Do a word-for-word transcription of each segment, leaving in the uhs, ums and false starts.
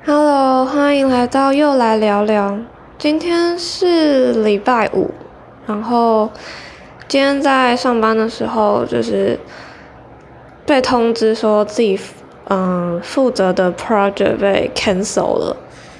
Hello，欢迎来到又来聊聊。今天是礼拜五，然后今天在上班的时候，就是被通知说自己嗯负责的 project 被 cancel 了。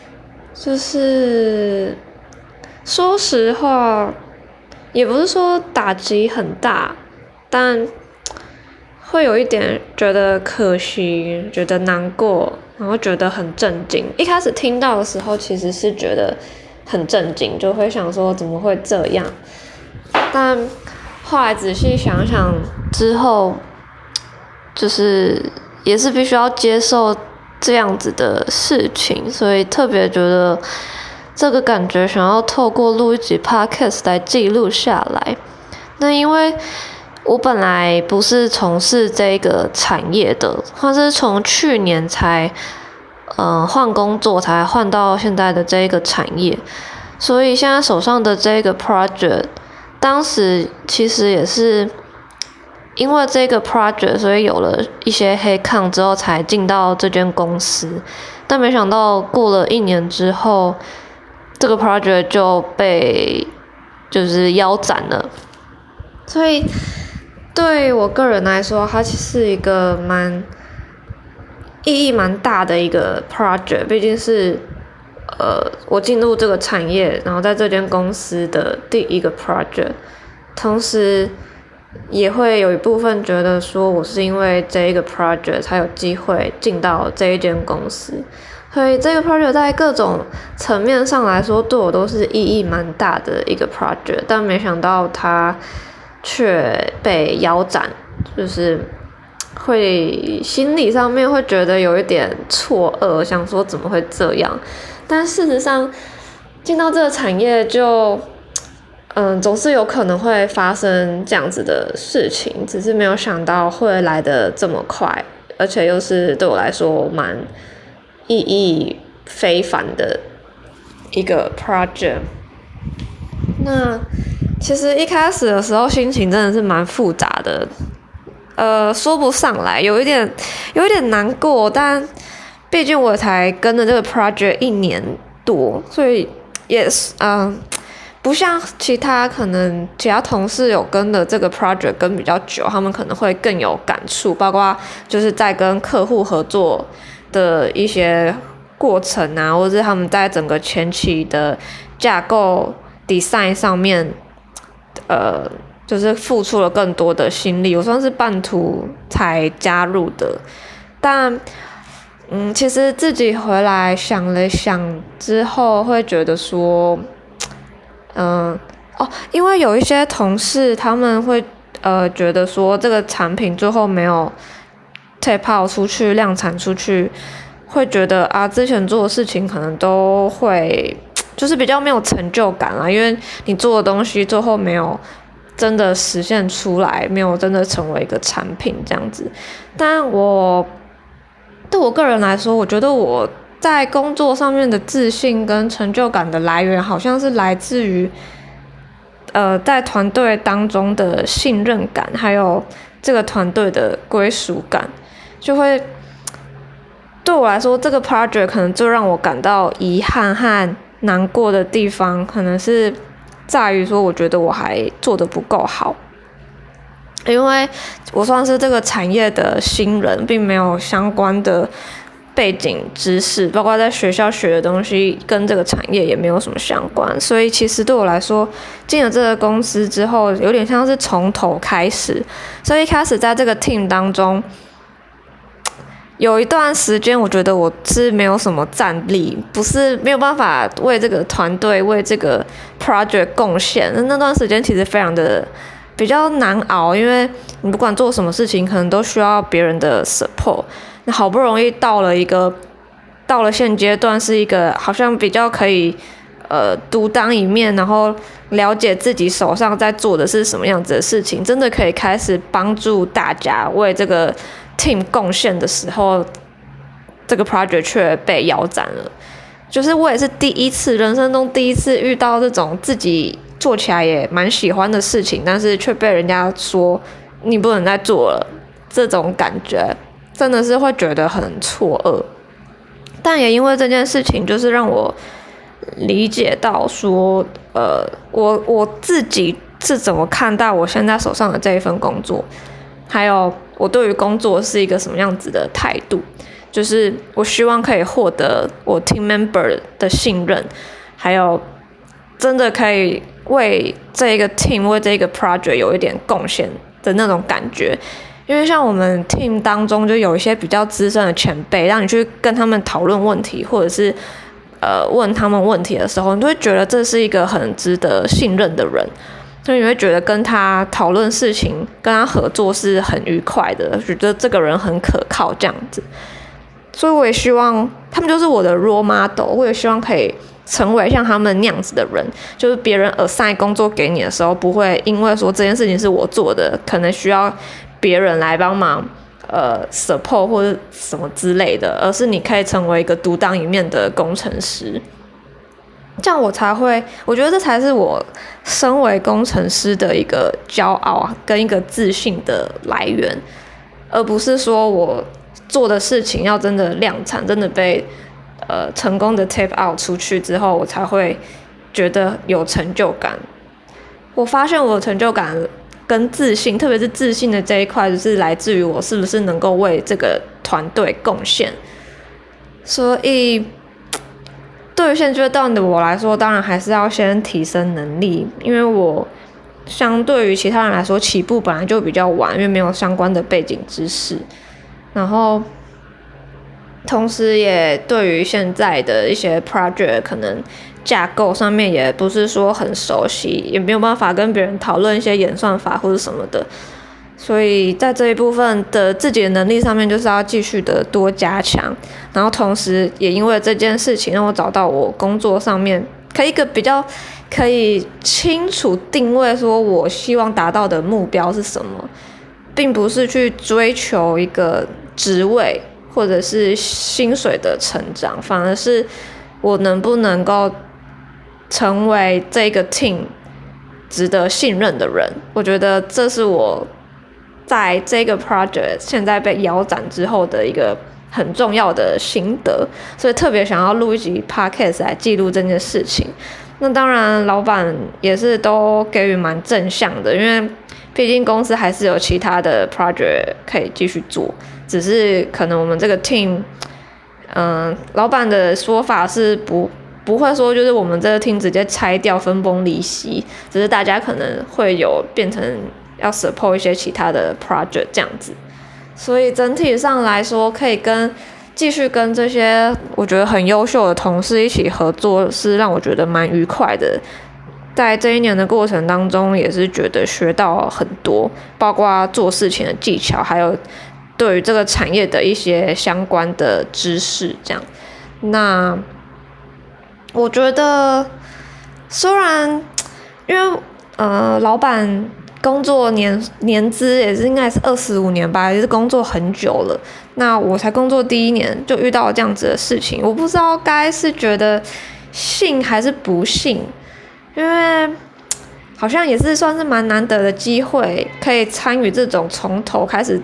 就是说实话，也不是说打击很大，但会有一点觉得可惜，觉得难过，然后觉得很震惊。一开始听到的时候，其实是觉得很震惊，就会想说怎么会这样。但后来仔细想想之后，就是也是必须要接受这样子的事情，所以特别觉得这个感觉想要透过录一集 podcast 来记录下来。那因为我本来不是从事这个产业的，或是从去年才呃换工作才换到现在的这个产业，所以现在手上的这个 project， 当时其实也是因为这个 project， 所以有了一些黑抗之后才进到这间公司，但没想到过了一年之后，这个 project 就被就是腰斩了，所以对我个人来说，它其实是一个蛮意义蛮大的一个 project， 毕竟是呃我进入这个产业，然后在这间公司的第一个 project， 同时也会有一部分觉得说我是因为这一个 project 才有机会进到这一间公司，所以这个 project 在各种层面上来说对我都是意义蛮大的一个 project， 但没想到它却被腰斩，就是会心理上面会觉得有一点错愕，想说怎么会这样。但事实上进到这个产业就嗯，总是有可能会发生这样子的事情，只是没有想到会来得这么快，而且又是对我来说蛮意义非凡的一个 project。 那其实一开始的时候心情真的是蛮复杂的，呃，说不上来，有一点有一点难过，但毕竟我才跟着这个 project 一年多，所以也是嗯、呃，不像其他可能其他同事有跟的这个 project 跟比较久，他们可能会更有感触，包括就是在跟客户合作的一些过程啊，或者是他们在整个前期的架构 design 上面呃，就是付出了更多的心力，我算是半途才加入的。但嗯，其实自己回来想了想之后，会觉得说，嗯，哦，因为有一些同事他们会呃觉得说这个产品最后没有 tape out 出去量产出去，会觉得啊之前做的事情可能都会就是比较没有成就感啦，因为你做的东西最后没有真的实现出来，没有真的成为一个产品这样子。但我对我个人来说，我觉得我在工作上面的自信跟成就感的来源，好像是来自于呃在团队当中的信任感，还有这个团队的归属感，就会对我来说，这个 project 可能最让我感到遗憾和难过的地方，可能是在于说，我觉得我还做得不够好，因为我算是这个产业的新人，并没有相关的背景知识，包括在学校学的东西跟这个产业也没有什么相关，所以其实对我来说，进了这个公司之后，有点像是从头开始。所以一开始在这个 team 当中，有一段时间我觉得我是没有什么战力，不是没有办法为这个团队为这个 project 贡献，那段时间其实非常的比较难熬，因为你不管做什么事情可能都需要别人的 support， 那好不容易到了一个到了现阶段是一个好像比较可以呃独当一面，然后了解自己手上在做的是什么样子的事情，真的可以开始帮助大家为这个team 贡献的时候，这个 project 却被腰斩了。就是我也是第一次，人生中第一次遇到这种自己做起来也蛮喜欢的事情，但是却被人家说你不能再做了，这种感觉真的是会觉得很错愕。 但也因为这件事情，就是让我理解到说，呃，我我自己是怎么看待我现在手上的这一份工作，还有我对于工作是一个什么样子的态度。就是我希望可以获得我 team member 的信任，还有真的可以为这一个 team 为这一个 project 有一点贡献的那种感觉。因为像我们 team 当中就有一些比较资深的前辈，让你去跟他们讨论问题，或者是呃问他们问题的时候，你就会觉得这是一个很值得信任的人，所以你会觉得跟他讨论事情、跟他合作是很愉快的，觉得这个人很可靠这样子。所以我也希望他们就是我的 role model， 我也希望可以成为像他们那样子的人，就是别人 assign 工作给你的时候，不会因为说这件事情是我做的，可能需要别人来帮忙呃 support 或者什么之类的，而是你可以成为一个独当一面的工程师，这样我才会，我觉得这才是我身为工程师的一个骄傲啊，跟一个自信的来源，而不是说我做的事情要真的量产，真的被呃成功的 tape out 出去之后，我才会觉得有成就感。我发现我的成就感跟自信，特别是自信的这一块，就是来自于我是不是能够为这个团队贡献。所以对于现阶段的我来说，当然还是要先提升能力，因为我相对于其他人来说起步本来就比较晚，因为没有相关的背景知识，然后同时也对于现在的一些 project 可能架构上面也不是说很熟悉，也没有办法跟别人讨论一些演算法或者什么的，所以在这一部分的自己的能力上面就是要继续的多加强，然后同时也因为这件事情让我找到我工作上面可以一个比较可以清楚定位说我希望达到的目标是什么，并不是去追求一个职位或者是薪水的成长，反而是我能不能够成为这个 team 值得信任的人。我觉得这是我在这个 project 现在被腰斩之后的一个很重要的心得，所以特别想要录一集 podcast 来记录这件事情。那当然老板也是都给予蛮正向的，因为毕竟公司还是有其他的 project 可以继续做，只是可能我们这个 team 嗯、呃，老板的说法是不不会说就是我们这个 team 直接拆掉分崩离析，只是大家可能会有变成要 support 一些其他的 project 这样子。所以整体上来说，可以跟继续跟这些我觉得很优秀的同事一起合作，是让我觉得蛮愉快的。在这一年的过程当中，也是觉得学到很多，包括做事情的技巧，还有对于这个产业的一些相关的知识这样。那我觉得虽然因为呃老板工作年年资也是应该是二十五年吧，也是工作很久了。那我才工作第一年就遇到这样子的事情，我不知道该是觉得幸还是不幸，因为好像也是算是蛮难得的机会，可以参与这种从头开始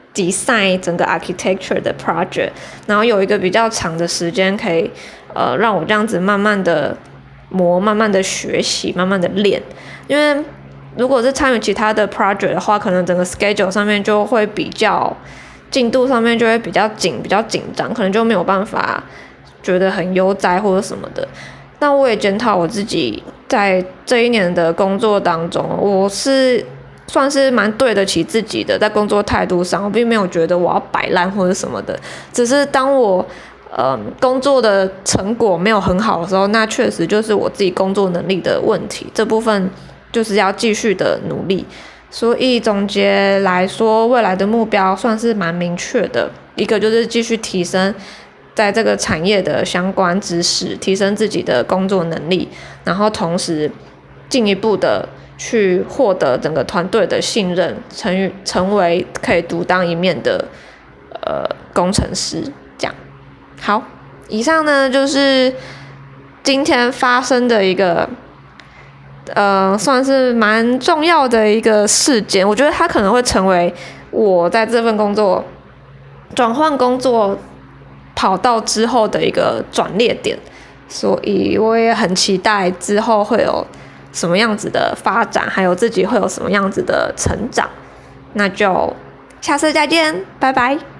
design 整个 architecture 的 project， 然后有一个比较长的时间可以呃让我这样子慢慢的磨，慢慢的学习，慢慢的练。因为如果是参与其他的 project 的话，可能整个 schedule 上面就会比较进度上面就会比较紧，比较紧张，可能就没有办法觉得很悠哉或者什么的。那我也检讨我自己在这一年的工作当中，我是算是蛮对得起自己的，在工作态度上我并没有觉得我要摆烂或者什么的，只是当我呃工作的成果没有很好的时候，那确实就是我自己工作能力的问题，这部分就是要继续的努力。所以总结来说，未来的目标算是蛮明确的，一个就是继续提升在这个产业的相关知识，提升自己的工作能力，然后同时进一步的去获得整个团队的信任，成成为可以独当一面的呃工程师。这样好，以上呢就是今天发生的一个呃算是蛮重要的一个事件，我觉得它可能会成为我在这份工作转换工作跑道之后的一个转捩点，所以我也很期待之后会有什么样子的发展，还有自己会有什么样子的成长。那就下次再见，拜拜。